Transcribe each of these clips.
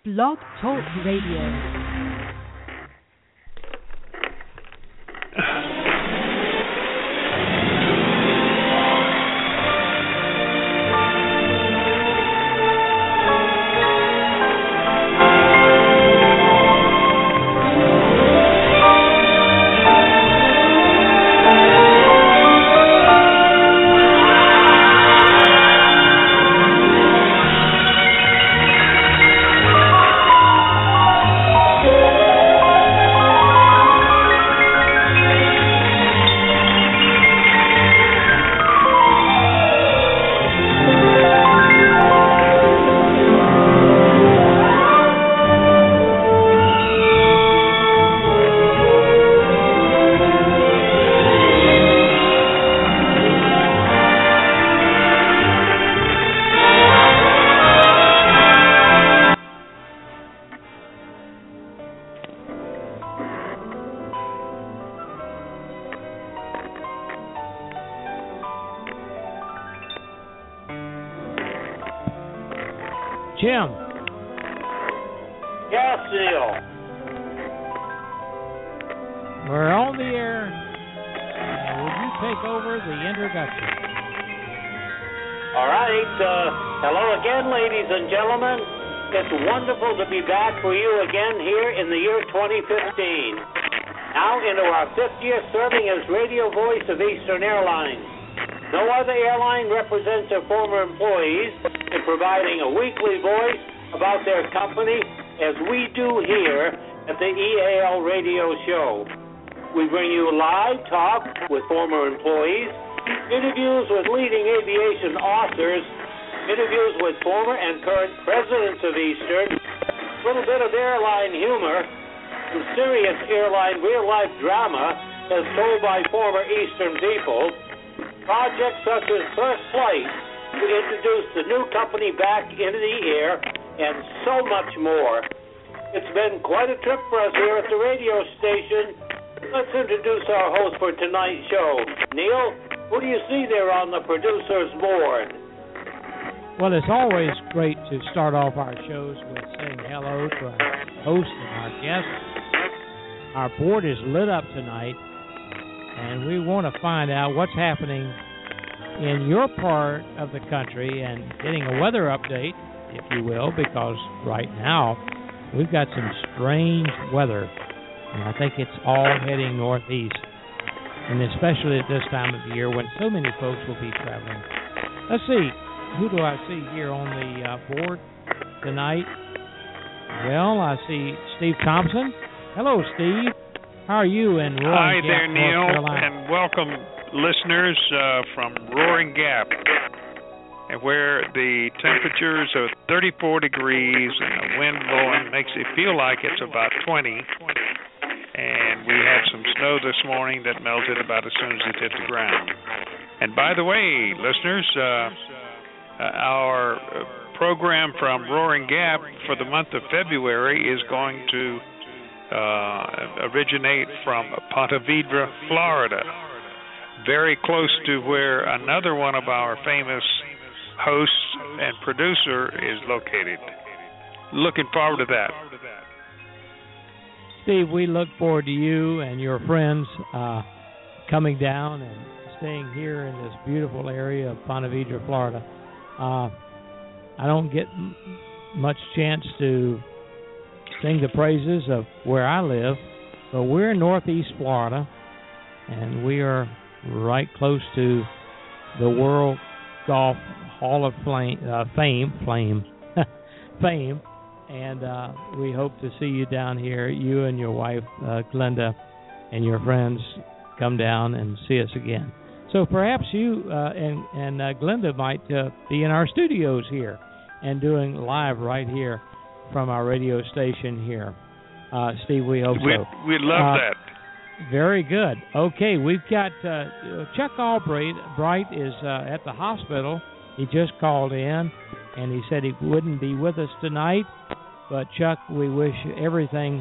Blog Talk Radio. Jim. Yes, Neil. We're on the air. Would you take over the introduction? All right. Hello again, ladies and gentlemen. It's wonderful to be back for you again here in the year 2015. Now into our 5th year serving as radio voice of Eastern Airlines. No other airline represents their former employees in providing a weekly voice about their company as we do here at the EAL radio show. We bring you live talk with former employees, interviews with leading aviation authors, interviews with former and current presidents of Eastern, a little bit of airline humor, some serious airline real-life drama as told by former Eastern people, projects such as First Flight to introduce the new company back into the air, and so much more. It's been quite a trip for us here at the radio station. Let's introduce our host for tonight's show. Neil, who do you see there on the producer's board? Well, it's always great to start off our shows with saying hello to our host and our guests. Our board is lit up tonight, and we want to find out what's happening in your part of the country and getting a weather update, if you will, because right now we've got some strange weather, and I think it's all heading northeast, and especially at this time of the year when so many folks will be traveling. Let's see, who do I see here on the board tonight? Well, I see Steve Thompson. Hello, Steve. How are you in Roaring Gap, Hi there, Neil, North Carolina? and welcome listeners from Roaring Gap, where the temperatures are 34 degrees and the wind blowing makes it feel like it's about 20. And we had some snow this morning that melted about as soon as it hit the ground. And by the way, listeners, our program from Roaring Gap for the month of February is going to originate from Ponte Vedra, Florida, very close to where another one of our famous hosts and producer is located. Looking forward to that. Steve, we look forward to you and your friends coming down and staying here in this beautiful area of Ponte Vedra, Florida. I don't get much chance to sing the praises of where I live, but we're in northeast Florida, and we are right close to the World Golf Hall of Fame, and we hope to see you down here, you and your wife, Glenda, and your friends come down and see us again. So perhaps you and Glenda might be in our studios here and doing live right here from our radio station here. Steve, we hope so. We'd love that. Very good. Okay, we've got Chuck Albright is at the hospital. He just called in, and he said he wouldn't be with us tonight. But, Chuck, we wish everything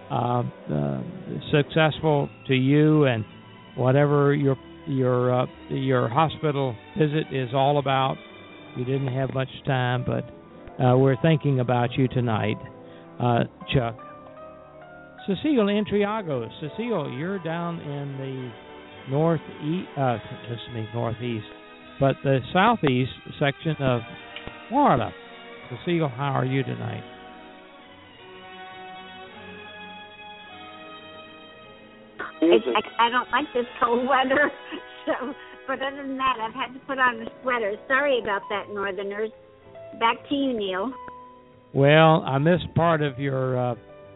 successful to you and whatever your hospital visit is all about. You didn't have much time, but we're thinking about you tonight. Chuck. Cecile Intriago. Cecile, you're down in the northeast, but the southeast section of Florida. Cecile, how are you tonight? I don't like this cold weather, but other than that, I've had to put on a sweater. Sorry about that, Northerners. Back to you, Neil. Well, I missed part of your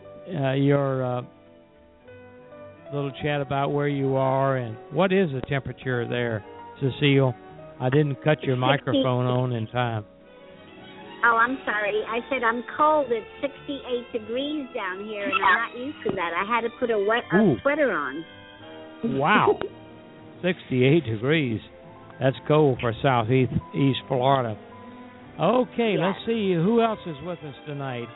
little chat about where you are and what is the temperature there, Cecile. I didn't cut your microphone on in time. Oh, I'm sorry. I said I'm cold. It's 68 degrees down here, and I'm not used to that. I had to put a sweater on. Wow. 68 degrees. That's cold for southeast Florida. Okay, yes. Let's see. Who else is with us tonight?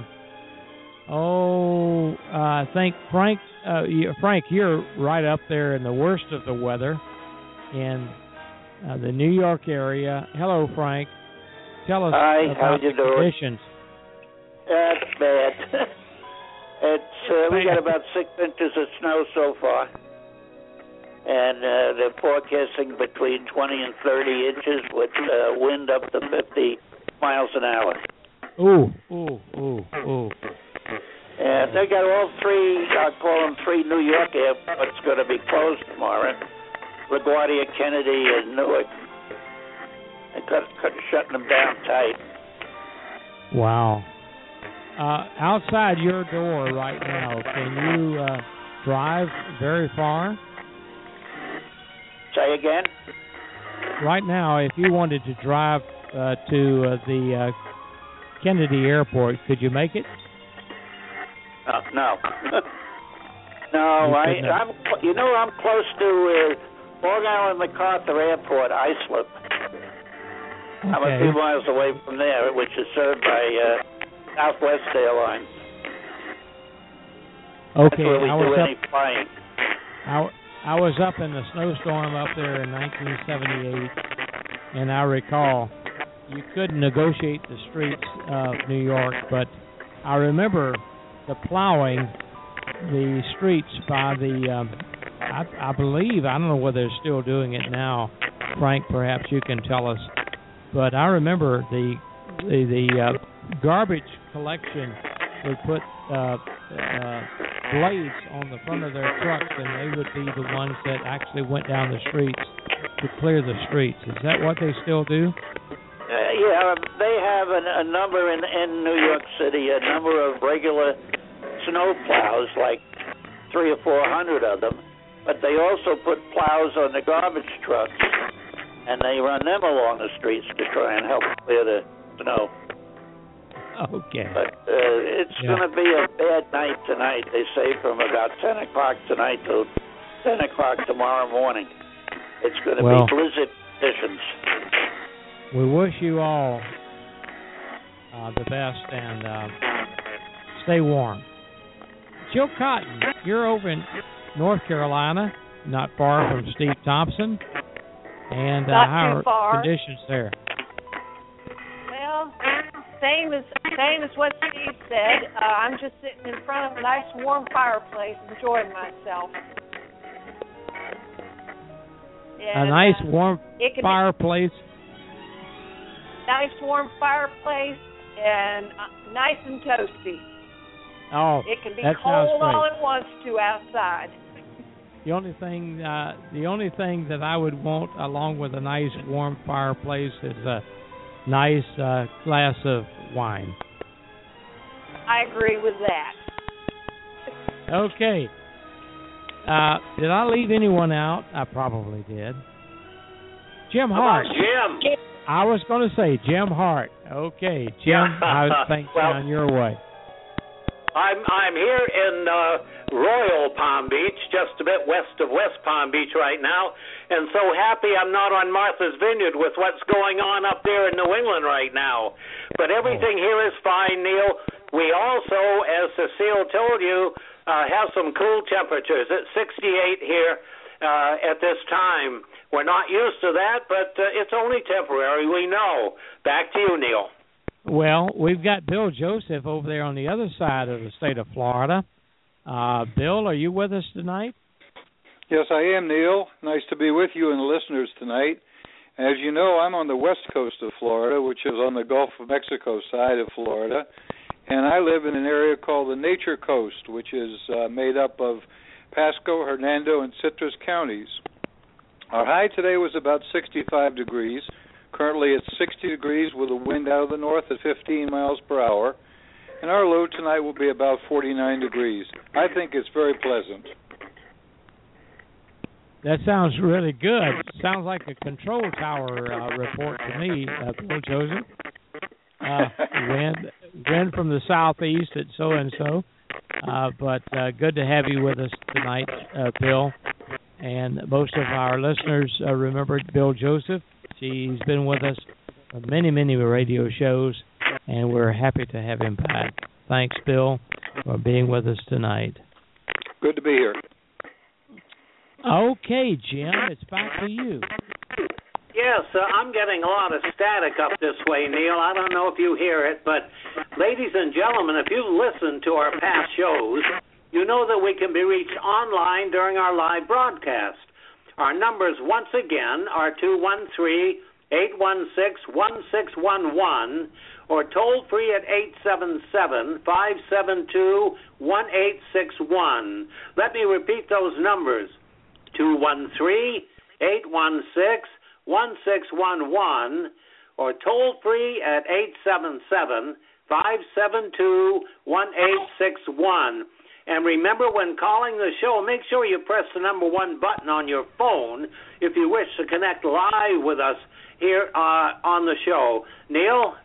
I think Frank. Frank, you're right up there in the worst of the weather in the New York area. Hello, Frank. Tell us about the conditions. That's bad. We got about 6 inches of snow so far, and they're forecasting between 20 and 30 inches with wind up to 50 miles an hour. Ooh. And they got all three, I call them three New York airports going to be closed tomorrow. LaGuardia, Kennedy, and Newark. They're shutting them down tight. Wow. Outside your door right now, can you drive very far? Say again? Right now, if you wanted to drive to the Kennedy Airport, could you make it? No. I'm close to Long Island MacArthur Airport, Islip. Okay. I'm a few miles away from there, which is served by Southwest Airlines. Okay, That's where we do any flying. I was up in the snowstorm up there in 1978, and I recall you couldn't negotiate the streets of New York, but I remember the plowing the streets by the, I believe, I don't know whether they're still doing it now. Frank, perhaps you can tell us. But I remember the garbage collection would put blades on the front of their trucks, and they would be the ones that actually went down the streets to clear the streets. Is that what they still do? Yeah, they have a number in New York City, a number of regular snow plows, like 300 or 400 of them. But they also put plows on the garbage trucks, and they run them along the streets to try and help clear the snow. Okay. But it's going to be a bad night tonight. They say from about 10 o'clock tonight till 10 o'clock tomorrow morning. It's going to be blizzard conditions. We wish you all the best and stay warm. Jill Cotton, you're over in North Carolina, not far from Steve Thompson. And how are conditions there? Well, same as what Steve said. I'm just sitting in front of a nice warm fireplace, enjoying myself. And, a nice warm fireplace. Nice warm fireplace and nice and toasty. Oh, it can be that cold all it wants to outside. The only thing that I would want, along with a nice warm fireplace, is a nice glass of wine. I agree with that. Okay. Did I leave anyone out? I probably did. Jim Hart. Jim. I was going to say Jim Hart. Okay, Jim, how's things down your way? I'm here in Royal Palm Beach, just a bit west of West Palm Beach right now, and so happy I'm not on Martha's Vineyard with what's going on up there in New England right now. But everything here is fine, Neil. We also, as Cecile told you, have some cool temperatures. It's 68 here at this time. We're not used to that, but it's only temporary, we know. Back to you, Neil. Well, we've got Bill Joseph over there on the other side of the state of Florida. Bill, are you with us tonight? Yes, I am, Neil. Nice to be with you and the listeners tonight. As you know, I'm on the west coast of Florida, which is on the Gulf of Mexico side of Florida, and I live in an area called the Nature Coast, which is made up of Pasco, Hernando, and Citrus counties. Our high today was about 65 degrees. Currently it's 60 degrees with a wind out of the north at 15 miles per hour, and our low tonight will be about 49 degrees. I think it's very pleasant. That sounds really good. Sounds like a control tower report to me, Bill Joseph. Wind from the southeast at so-and-so. But good to have you with us tonight, Bill. And most of our listeners remember Bill Joseph. He's been with us on many, many radio shows, and we're happy to have him back. Thanks, Bill, for being with us tonight. Good to be here. Okay, Jim, it's back to you. Yes, I'm getting a lot of static up this way, Neil. I don't know if you hear it, but ladies and gentlemen, if you've listened to our past shows, you know that we can be reached online during our live broadcast. Our numbers, once again, are 213-816-1611 or toll free at 877-572-1861. Let me repeat those numbers. 213-816-1611 or toll free at 877-572-1861. And remember, when calling the show, make sure you press the number 1 button on your phone if you wish to connect live with us here on the show. Neil?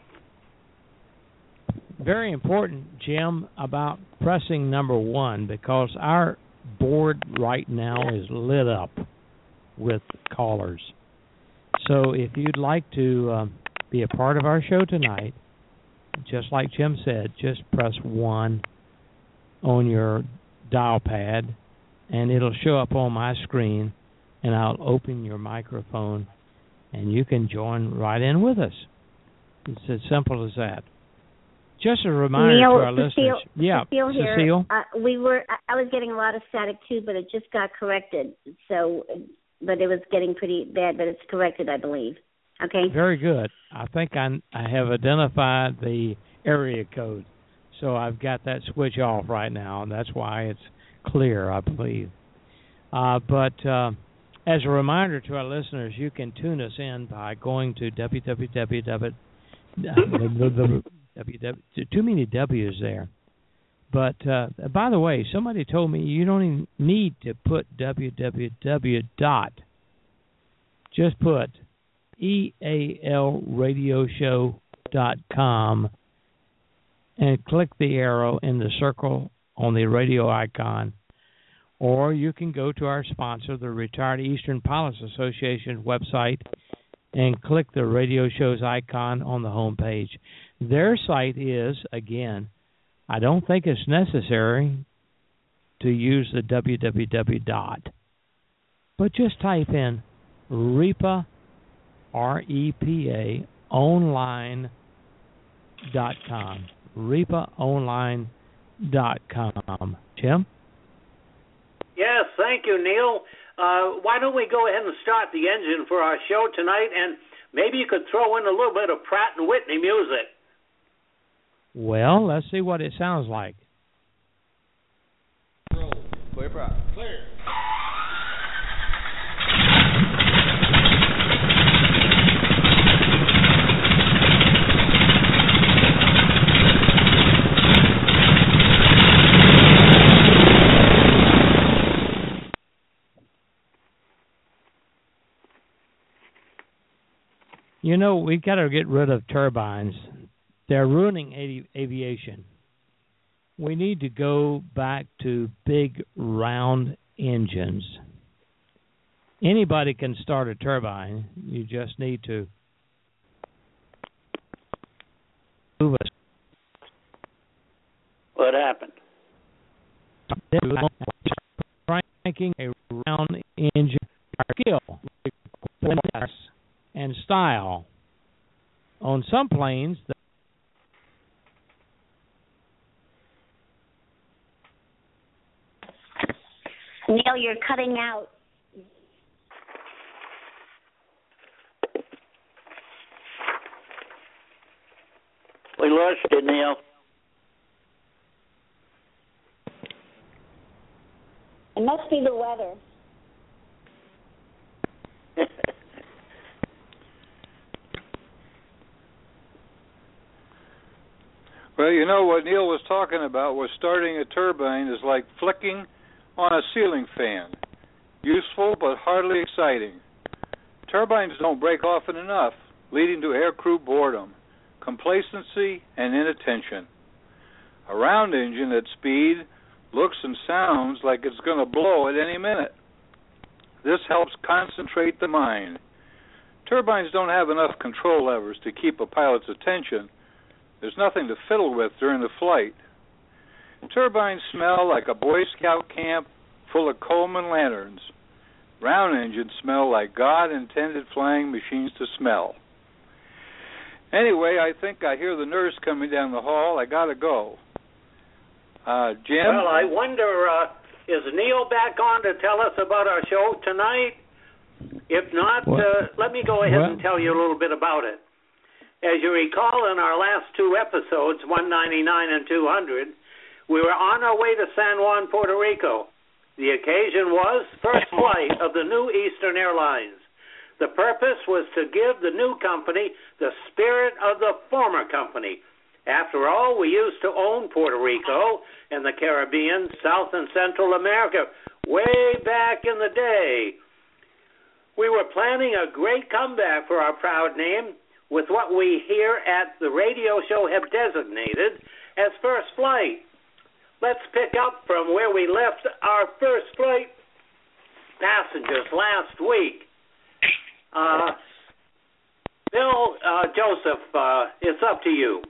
Very important, Jim, about pressing number 1, because our board right now is lit up with callers. So if you'd like to be a part of our show tonight, just like Jim said, just press 1 on your dial pad, and it'll show up on my screen, and I'll open your microphone, and you can join right in with us. It's as simple as that. Just a reminder Neil, to our listeners. Yeah, Cecile here. Cecile? I was getting a lot of static too, but it just got corrected. So, but it was getting pretty bad, but it's corrected, I believe. Okay. Very good. I think I have identified the area code, so I've got that switch off right now, and that's why it's clear, I believe. But as a reminder to our listeners, you can tune us in by going to too many W's there. But by the way, somebody told me you don't even need to put www dot. Just put ealradioshow.com and click the arrow in the circle on the radio icon. Or you can go to our sponsor, the Retired Eastern Pilots Association website, and click the radio show's icon on the home page. Their site is, again, I don't think it's necessary to use the www dot, but just type in REPA, REPA, online.com, REPAonline.com. Jim? Yes, thank you, Neil. Why don't we go ahead and start the engine for our show tonight, and maybe you could throw in a little bit of Pratt & Whitney music. Well, let's see what it sounds like. Roll. Clear, Pratt. Clear. You know, we've got to get rid of turbines. They're ruining aviation. We need to go back to big, round engines. Anybody can start a turbine. You just need to move it. What happened? Cranking a round engine skill and style. On some planes, Neil, you're cutting out. We lost you, Neil. It must be the weather. Well, you know what Neil was talking about was starting a turbine is like flicking on a ceiling fan. Useful but hardly exciting. Turbines don't break often enough, leading to aircrew boredom, complacency, and inattention. A round engine at speed looks and sounds like it's going to blow at any minute. This helps concentrate the mind. Turbines don't have enough control levers to keep a pilot's attention. There's nothing to fiddle with during the flight. Turbines smell like a Boy Scout camp full of Coleman lanterns. Round engines smell like God intended flying machines to smell. Anyway, I think I hear the nurse coming down the hall. I gotta go. Jim? Well, I wonder, is Neil back on to tell us about our show tonight? If not, let me go ahead and tell you a little bit about it. As you recall, in our last two episodes, 199 and 200, we were on our way to San Juan, Puerto Rico. The occasion was first flight of the new Eastern Airlines. The purpose was to give the new company the spirit of the former company. After all, we used to own Puerto Rico and the Caribbean, South and Central America, way back in the day. We were planning a great comeback for our proud name with what we here at the radio show have designated as first flight. Let's pick up from where we left our first flight passengers last week. Bill, Joseph, it's up to you.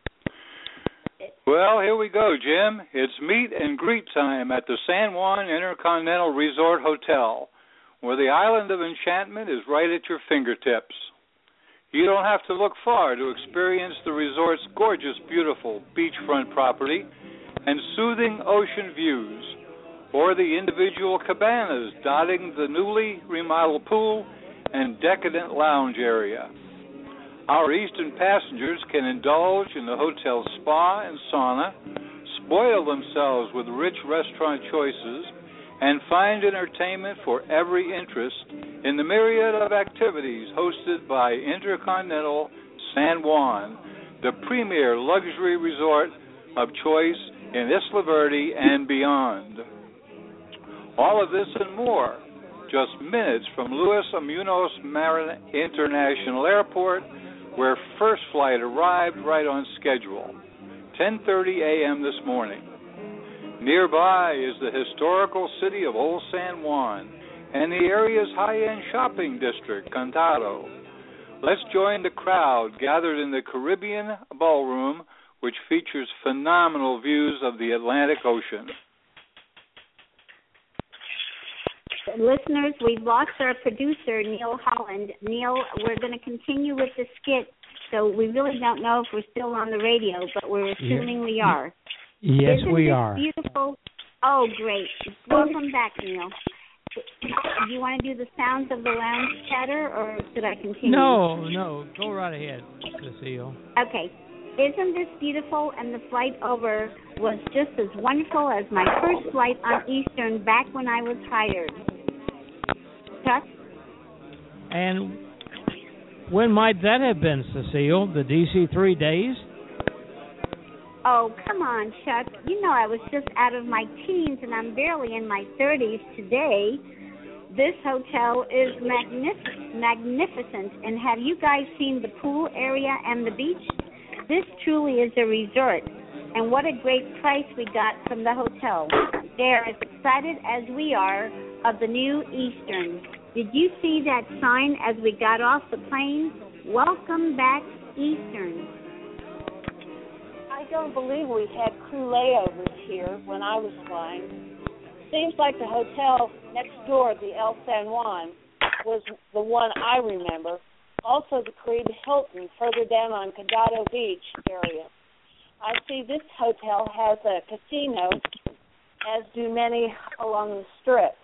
Well, here we go, Jim. It's meet and greet time at the San Juan Intercontinental Resort Hotel, where the island of enchantment is right at your fingertips. You don't have to look far to experience the resort's gorgeous, beautiful beachfront property and soothing ocean views, or the individual cabanas dotting the newly remodeled pool and decadent lounge area. Our Eastern passengers can indulge in the hotel's spa and sauna, spoil themselves with rich restaurant choices, and find entertainment for every interest in the myriad of activities hosted by Intercontinental San Juan, the premier luxury resort of choice in Isla Verde and beyond. All of this and more, just minutes from Luis Munoz Marin International Airport, where first flight arrived right on schedule, 10:30 a.m. this morning. Nearby is the historical city of Old San Juan and the area's high-end shopping district, Condado. Let's join the crowd gathered in the Caribbean Ballroom, which features phenomenal views of the Atlantic Ocean. Listeners, we've lost our producer, Neil Holland. Neil, we're going to continue with the skit, so we really don't know if we're still on the radio, but we're assuming we are. Yes, we are. Beautiful. Oh, great. Welcome back, Neil. Do you want to do the sounds of the lounge chatter, or should I continue? No. Go right ahead, Cecile. Okay. Isn't this beautiful? And the flight over was just as wonderful as my first flight on Eastern back when I was hired. Chuck? And when might that have been, Cecile? The DC-3 days? Oh, come on, Chuck. You know I was just out of my teens, and I'm barely in my 30s today. This hotel is magnificent. And have you guys seen the pool area and the beach? This truly is a resort. And what a great price we got from the hotel. They're as excited as we are of the new Eastern. Did you see that sign as we got off the plane? Welcome back, Eastern. I don't believe we had crew layovers here when I was flying. Seems like the hotel next door, the El San Juan, was the one I remember. Also the Creed Hilton further down on Condado Beach area. I see this hotel has a casino, as do many along the Strip.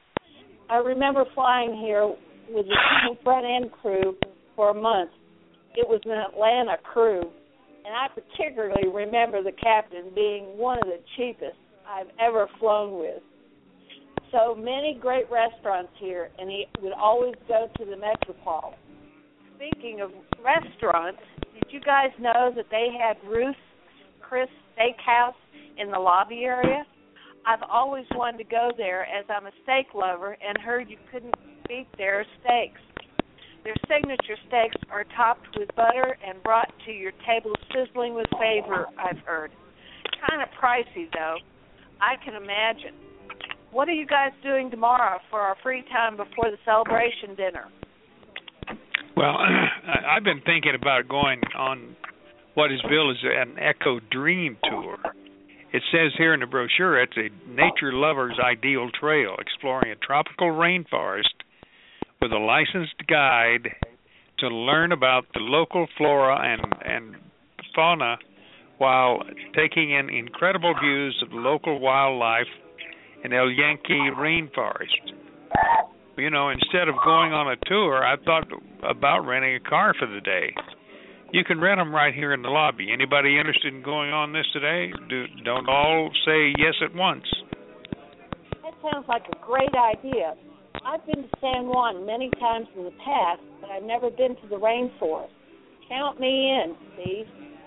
I remember flying here with the front end crew for a month. It was an Atlanta crew, and I particularly remember the captain being one of the cheapest I've ever flown with. So many great restaurants here, and he would always go to the Metropole. Speaking of restaurants, did you guys know that they had Ruth's Chris Steakhouse in the lobby area? I've always wanted to go there as I'm a steak lover and heard you couldn't beat their steaks. Their signature steaks are topped with butter and brought to your table sizzling with flavor, I've heard. Kind of pricey, though. I can imagine. What are you guys doing tomorrow for our free time before the celebration dinner? Well, I've been thinking about going on what is billed as an Echo Dream Tour. It says here in the brochure it's a nature lover's ideal trail, exploring a tropical rainforest with a licensed guide to learn about the local flora and fauna while taking in incredible views of the local wildlife in El Yankee rainforest. You know, instead of going on a tour, I thought about renting a car for the day. You can rent them right here in the lobby. Anybody interested in going on this today? Don't all say yes at once. That sounds like a great idea. I've been to San Juan many times in the past, but I've never been to the rainforest. Count me in, Steve.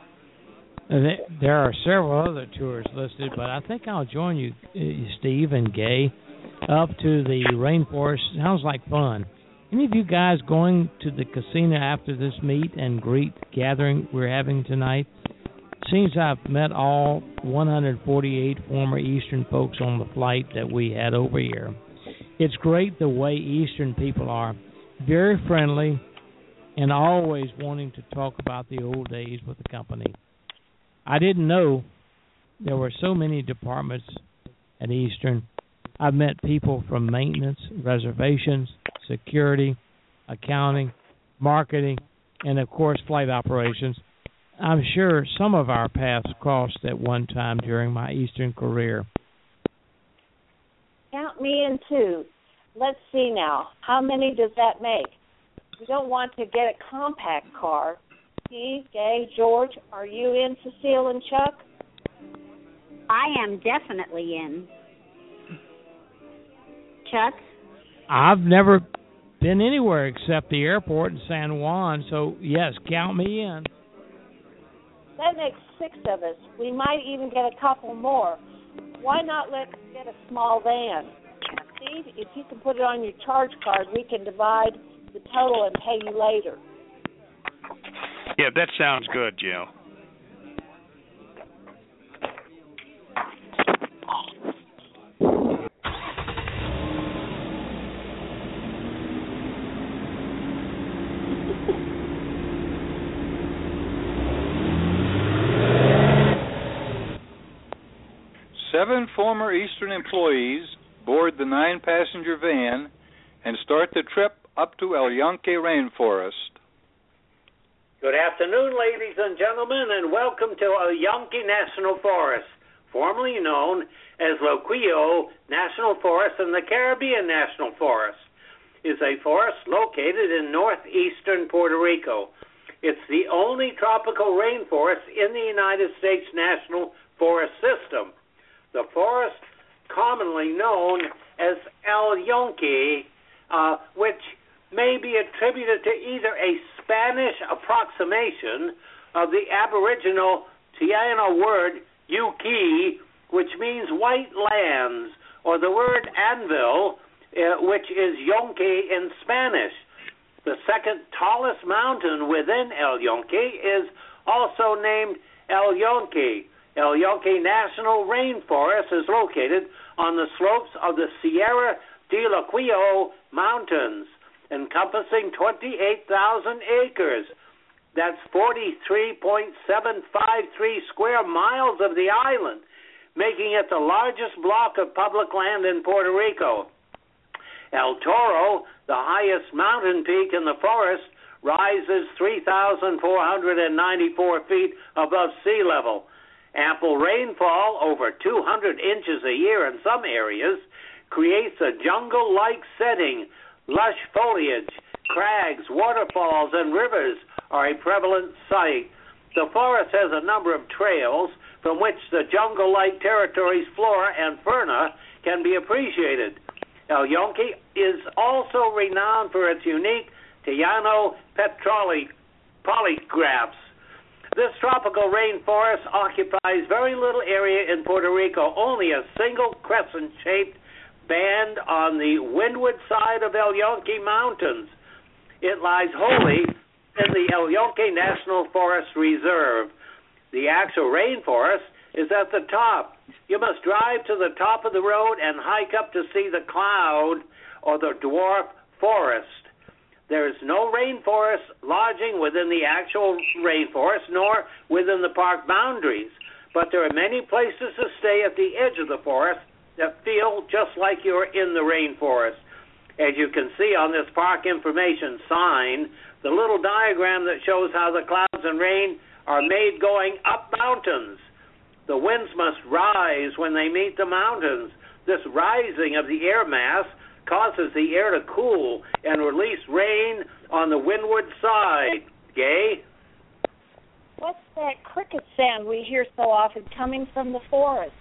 There are several other tours listed, but I think I'll join you, Steve and Gay, up to the rainforest. Sounds like fun. Any of you guys going to the casino after this meet and greet gathering we're having tonight? Seems I've met all 148 former Eastern folks on the flight that we had over here. It's great the way Eastern people are, very friendly and always wanting to talk about the old days with the company. I didn't know there were so many departments at Eastern. I've met people from maintenance, reservations, security, accounting, marketing, and, of course, flight operations. I'm sure some of our paths crossed at one time during my Eastern career. Count me in, too. Let's see now. How many does that make? We don't want to get a compact car. Steve, Gay, George, are you in, Cecile and Chuck? I am definitely in. Chuck? I've never been anywhere except the airport in San Juan, so yes, count me in. That makes 6 of us. We might even get a couple more. Why not let's get a small van? Steve, if you can put it on your charge card, we can divide the total and pay you later. Yeah, that sounds good, Jill. Seven former Eastern employees board the 9-passenger van and start the trip up to El Yankee Rainforest. Good afternoon, ladies and gentlemen, and welcome to El Yankee National Forest, formerly known as Loquillo National Forest and the Caribbean National Forest. It's a forest located in northeastern Puerto Rico. It's the only tropical rainforest in the United States National Forest System. The forest, commonly known as El Yankee, which may be attributed to either a Spanish approximation of the Aboriginal Taino word Yuki, which means white lands, or the word anvil, which is Yonke in Spanish. The second tallest mountain within El Yankee is also named El Yankee. El Yankee National Rainforest is located on the slopes of the Sierra de Loquillo Mountains, encompassing 28,000 acres. That's 43.753 square miles of the island, making it the largest block of public land in Puerto Rico. El Toro, the highest mountain peak in the forest, rises 3,494 feet above sea level. Ample rainfall, over 200 inches a year in some areas, creates a jungle-like setting. Lush foliage, crags, waterfalls, and rivers are a prevalent sight. The forest has a number of trails from which the jungle-like territory's flora and fauna can be appreciated. El Yunque is also renowned for its unique Tejano polygraphs. This tropical rainforest occupies very little area in Puerto Rico, only a single crescent-shaped band on the windward side of El Yunque Mountains. It lies wholly in the El Yunque National Forest Reserve. The actual rainforest is at the top. You must drive to the top of the road and hike up to see the cloud or the dwarf forest. There is no rainforest lodging within the actual rainforest nor within the park boundaries, but there are many places to stay at the edge of the forest that feel just like you're in the rainforest. As you can see on this park information sign, the little diagram that shows how the clouds and rain are made going up mountains. The winds must rise when they meet the mountains. This rising of the air mass causes the air to cool and release rain on the windward side. Gay? What's that cricket sound we hear so often coming from the forest?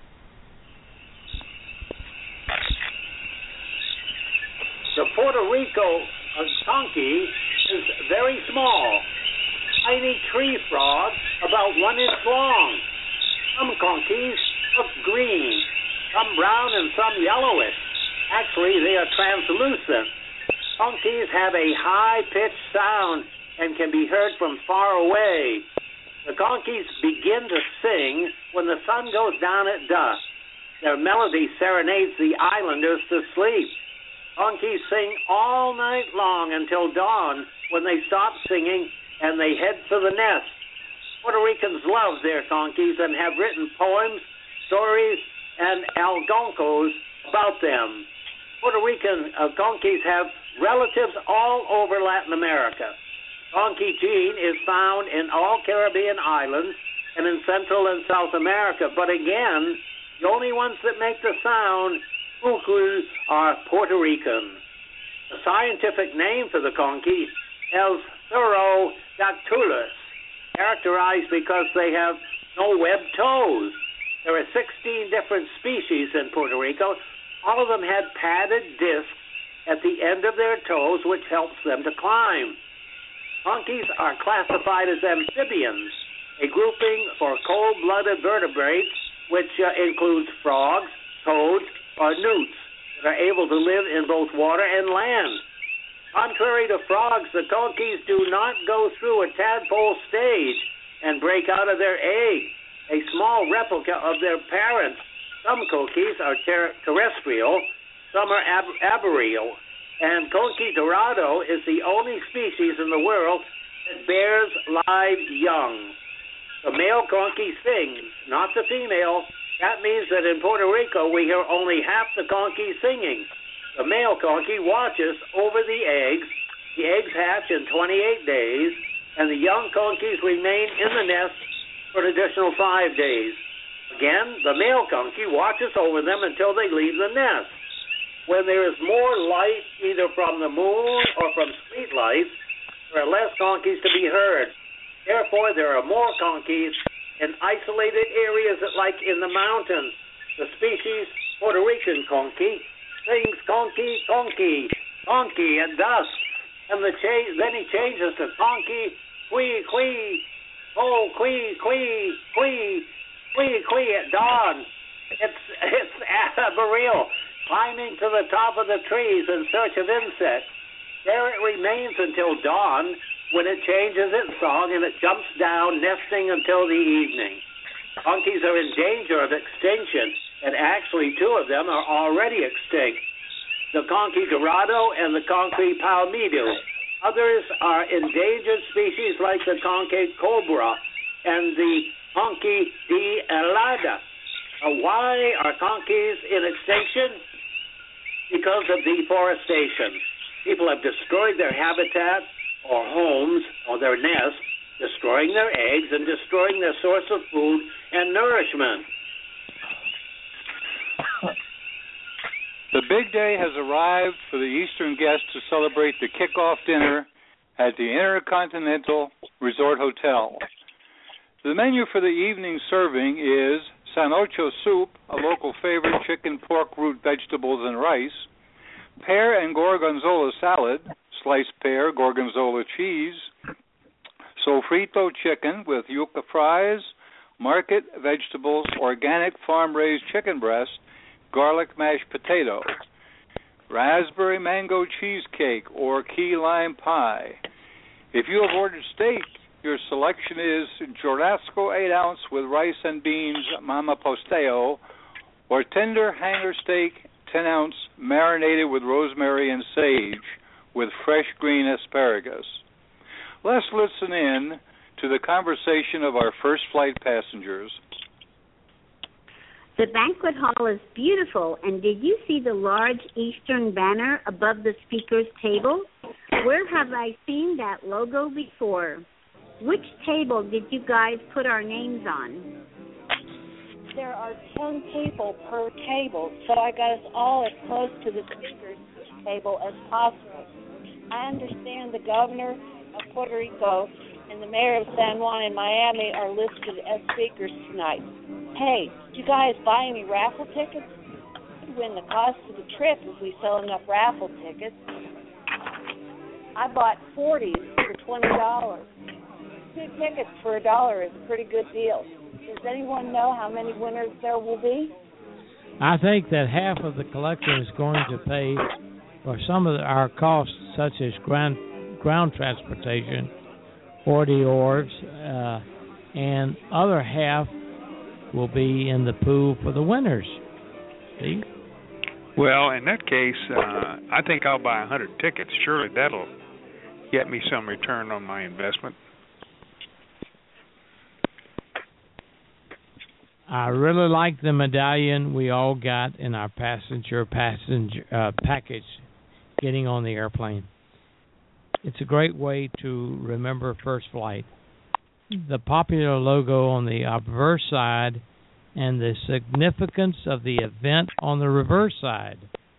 The Puerto Rico conky is very small. Tiny tree frog, about 1 inch long. Some conkies look green, some brown and some yellowish. Actually, they are translucent. Conkies have a high-pitched sound and can be heard from far away. The conkies begin to sing when the sun goes down at dusk. Their melody serenades the islanders to sleep. Conkies sing all night long until dawn, when they stop singing and they head for the nest. Puerto Ricans love their conkies and have written poems, stories, and algoncos about them. Puerto Rican conkies have relatives all over Latin America. Conky gene is found in all Caribbean islands and in Central and South America, but again, the only ones that make the sound are Puerto Rican. The scientific name for the conky is Therodactylus, characterized because they have no webbed toes. There are 16 different species in Puerto Rico. All of them had padded discs at the end of their toes, which helps them to climb. Conkies are classified as amphibians, a grouping for cold-blooded vertebrates, which includes frogs, toads, or newts that are able to live in both water and land. Contrary to frogs, the conkies do not go through a tadpole stage and break out of their egg, a small replica of their parents. Some conkies are terrestrial, some are arboreal, and Conky dorado is the only species in the world that bears live young. The male conky sings, not the female. That means that in Puerto Rico we hear only half the conky singing. The male conky watches over the eggs. The eggs hatch in 28 days, and the young conkies remain in the nest for an additional 5 days. Again, the male conky watches over them until they leave the nest. When there is more light, either from the moon or from street lights, there are less conkies to be heard. Therefore, there are more conkies in isolated areas like in the mountains. The species Puerto Rican conky sings conky, conky, conky at dusk, and then he changes to conky, quee, quee, oh, quee, quee, quee, quee, quee at dawn. It's arboreal, climbing to the top of the trees in search of insects. There it remains until dawn, when it changes its song and it jumps down, nesting until the evening. Conkies are in danger of extinction, and actually 2 of them are already extinct. The conky dorado and the conky palmedo. Others are endangered species like the conky cobra and the conky de helada. Why are conkies in extinction? Because of deforestation. People have destroyed their habitat or homes or their nests, destroying their eggs and destroying their source of food and nourishment. The big day has arrived for the Eastern guests to celebrate the kickoff dinner at the Intercontinental Resort Hotel. The menu for the evening serving is Sanocho soup, a local favorite, chicken, pork, root vegetables, and rice, pear and gorgonzola salad, sliced pear, gorgonzola cheese, sofrito chicken with yuca fries, market vegetables, organic farm-raised chicken breast, garlic mashed potato, raspberry mango cheesecake, or key lime pie. If you have ordered steak, your selection is churrasco 8-ounce with rice and beans, mama posteo, or tender hanger steak 10-ounce marinated with rosemary and sage with fresh green asparagus. Let's listen in to the conversation of our first flight passengers. The banquet hall is beautiful, and did you see the large Eastern banner above the speaker's table? Where have I seen that logo before? Which table did you guys put our names on? There are 10 people per table, so I got us all as close to the speaker's table as possible. I understand the governor of Puerto Rico and the mayor of San Juan in Miami are listed as speakers tonight. Hey, did you guys buy any raffle tickets? We'd win the cost of the trip if we sell enough raffle tickets. I bought 40 for $20. 2 tickets for $1 is a pretty good deal. Does anyone know how many winners there will be? I think that half of the collector is going to pay for some of our costs, such as ground transportation, hors d'oeuvres, and other half will be in the pool for the winners. See? Well, in that case, I think I'll buy 100 tickets. Surely that'll get me some return on my investment. I really like the medallion we all got in our passenger package getting on the airplane. It's a great way to remember first flight. The popular logo on the obverse side and the significance of the event on the reverse side.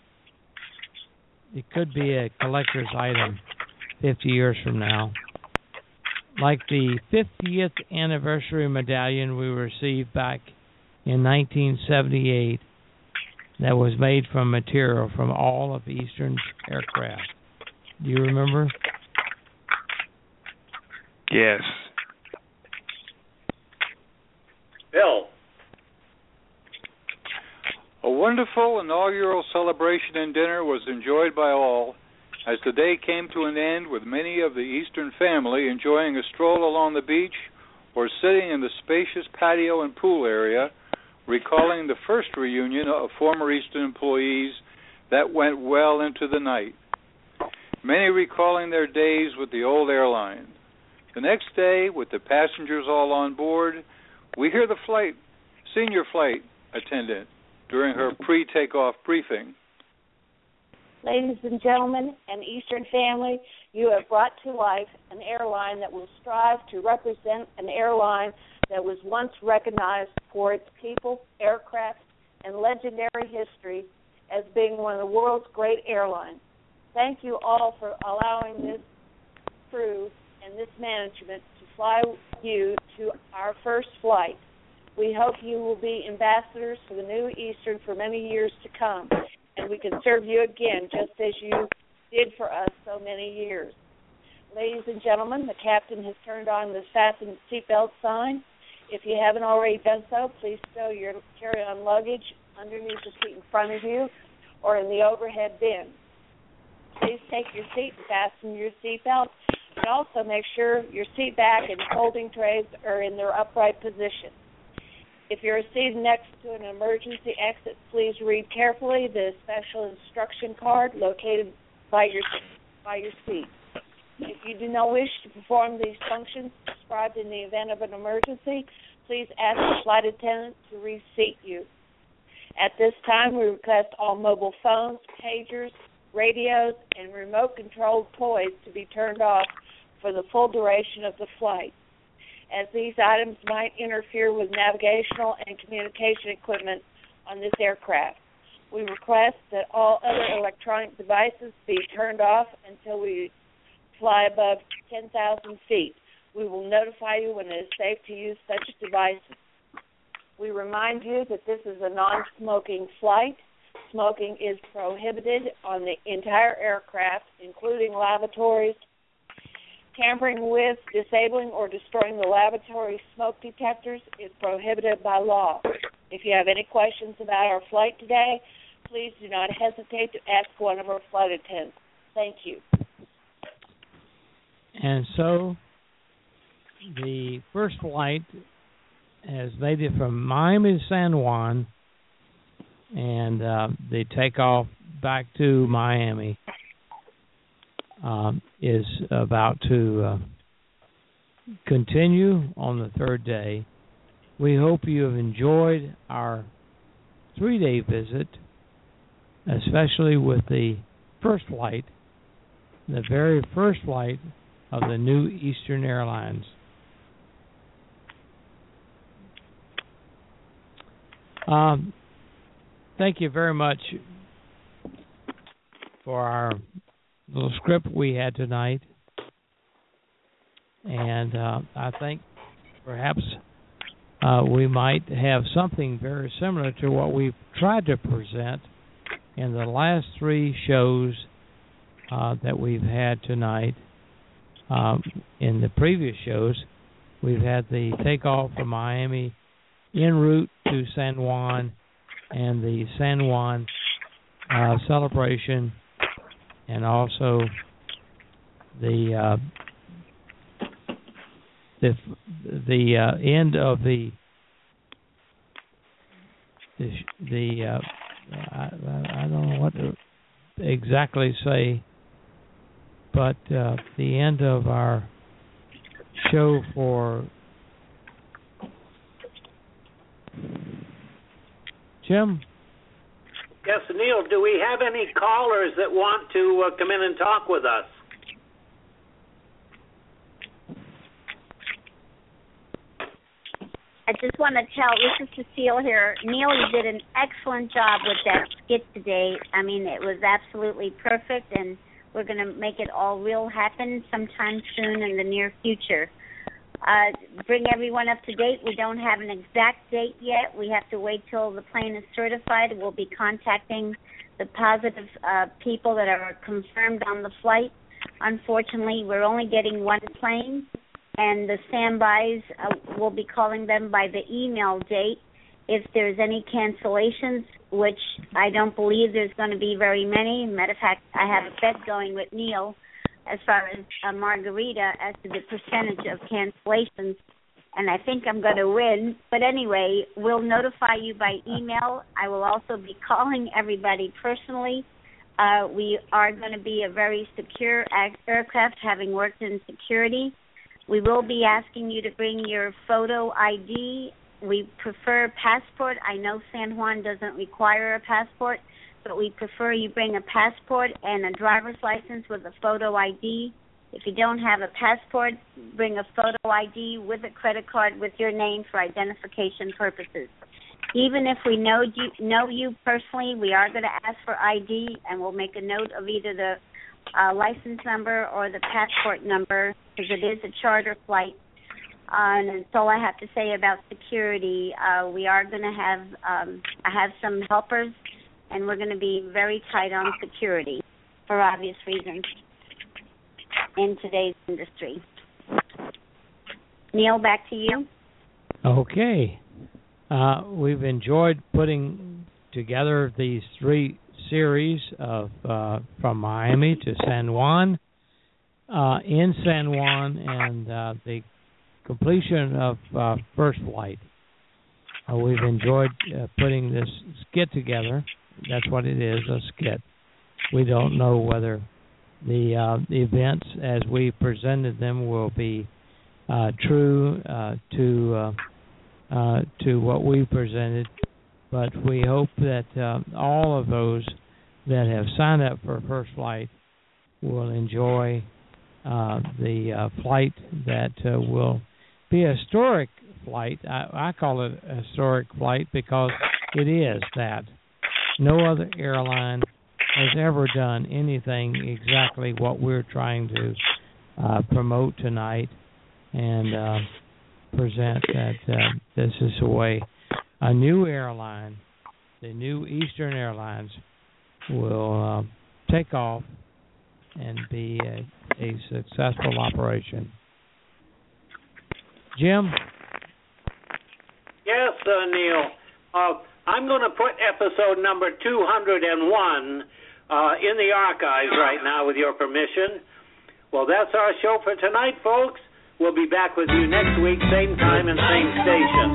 It could be a collector's item 50 years from now. Like the 50th anniversary medallion we received back in 1978 that was made from material from all of Eastern's aircraft. Do you remember? Yes. Bill. A wonderful inaugural celebration and dinner was enjoyed by all as the day came to an end with many of the Eastern family enjoying a stroll along the beach or sitting in the spacious patio and pool area, recalling the first reunion of former Eastern employees that went well into the night. Many recalling their days with the old airline. The next day, with the passengers all on board, we hear the senior flight attendant during her pre-takeoff briefing. Ladies and gentlemen, and Eastern family, you have brought to life an airline that will strive to represent an airline that was once recognized for its people, aircraft, and legendary history as being one of the world's great airlines. Thank you all for allowing this crew and this management to fly you to our first flight. We hope you will be ambassadors for the new Eastern for many years to come, and we can serve you again just as you did for us so many years. Ladies and gentlemen, the captain has turned on the fasten seatbelt sign. If you haven't already done so, please stow your carry-on luggage underneath the seat in front of you or in the overhead bin. Please take your seat and fasten your seatbelt, and also make sure your seat back and folding trays are in their upright position. If you're seated next to an emergency exit, please read carefully the special instruction card located by your seat. If you do not wish to perform these functions described in the event of an emergency, please ask the flight attendant to reseat you. At this time, we request all mobile phones, pagers, radios, and remote-controlled toys to be turned off for the full duration of the flight, as these items might interfere with navigational and communication equipment on this aircraft. We request that all other electronic devices be turned off until we fly above 10,000 feet. We will notify you when it is safe to use such devices. We remind you that this is a non-smoking flight. Smoking is prohibited on the entire aircraft, including lavatories. Tampering with, disabling, or destroying the lavatory smoke detectors is prohibited by law. If you have any questions about our flight today, please do not hesitate to ask one of our flight attendants. Thank you. And so the first flight has made it from Miami to San Juan, and the takeoff back to Miami is about to continue on the third day. We hope you have enjoyed our 3-day visit, especially with the first flight, the very first flight of the new Eastern Airlines. Thank you very much for our little script we had tonight. And I think perhaps we might have something very similar to what we've tried to present in the last 3 shows that we've had tonight. In the previous shows, we've had the takeoff from Miami en route to San Juan, and the San Juan celebration, and also the end of the I don't know what to exactly say, but the end of our show for Jim? Yes, Neil, do we have any callers that want to come in and talk with us? I just want to tell, this is Cecile here. Neil, you did an excellent job with that skit today. I mean, it was absolutely perfect, and we're going to make it all real happen sometime soon in the near future. Bring everyone up to date. We don't have an exact date yet. We have to wait till the plane is certified. We'll be contacting the positive people that are confirmed on the flight. Unfortunately, we're only getting one plane, and the standbys, we'll be calling them by the email date. If there's any cancellations, which I don't believe there's going to be very many. Matter of fact, I have a bet going with Neil as far as Margarita as to the percentage of cancellations, and I think I'm going to win. But anyway, we'll notify you by email. I will also be calling everybody personally. We are going to be a very secure aircraft, having worked in security. We will be asking you to bring your photo ID. We prefer passport. I know San Juan doesn't require a passport, but we prefer you bring a passport and a driver's license with a photo ID. If you don't have a passport, bring a photo ID with a credit card with your name for identification purposes. Even if we know you personally, we are going to ask for ID, and we'll make a note of either the license number or the passport number, because it is a charter flight. And that's all I have to say about security. We are going to have I have some helpers, and we're going to be very tight on security for obvious reasons in today's industry. Neil, back to you. Okay. We've enjoyed putting together these 3 series of from Miami to San Juan, in San Juan, and the completion of first flight. We've enjoyed putting this skit together. That's what it is, a skit. We don't know whether the events as we presented them will be true to what we presented, but we hope that all of those that have signed up for first flight will enjoy the flight that will be a historic flight. I call it a historic flight because it is that. No other airline has ever done anything exactly what we're trying to promote tonight and present that this is the way a new airline, the new Eastern Airlines, will take off and be a successful operation. Jim? Yes, Neil. I'm going to put episode number 201 in the archives right now with your permission. Well, that's our show for tonight, folks. We'll be back with you next week, same time and same station.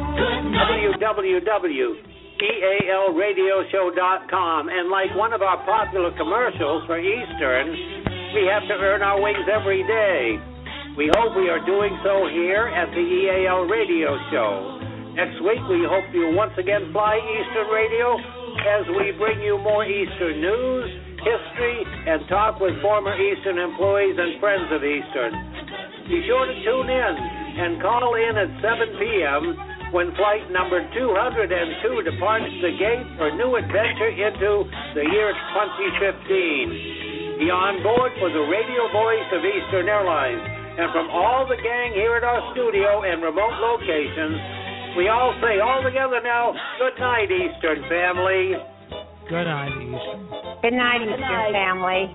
www.ealradioshow.com. And like one of our popular commercials for Eastern, we have to earn our wings every day. We hope we are doing so here at the EAL Radio Show. Next week, we hope you'll once again fly Eastern Radio as we bring you more Eastern news, history, and talk with former Eastern employees and friends of Eastern. Be sure to tune in and call in at 7 p.m. when flight number 202 departs the gate for new adventure into the year 2015. Be on board for the radio voice of Eastern Airlines. And from all the gang here at our studio and remote locations, we all say all together now, good night, Eastern family. Good night, Eastern. Good night, Eastern family.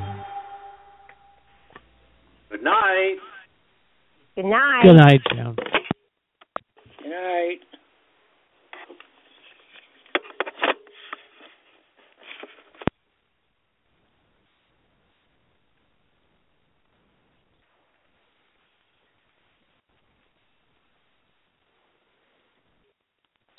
Good night. Good night, Jim.